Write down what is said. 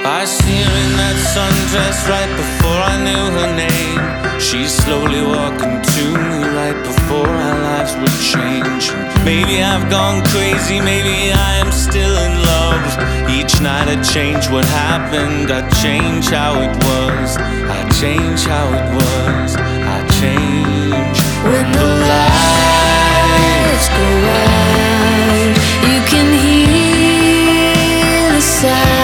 I see her in that sundress right before I knew her name. She's slowly walking to me right before our lives would change. And maybe I've gone crazy, maybe I am still in love. Each night I change what happened, I change how it was. I change how it was, I change. When the lights go out, you can hear the sound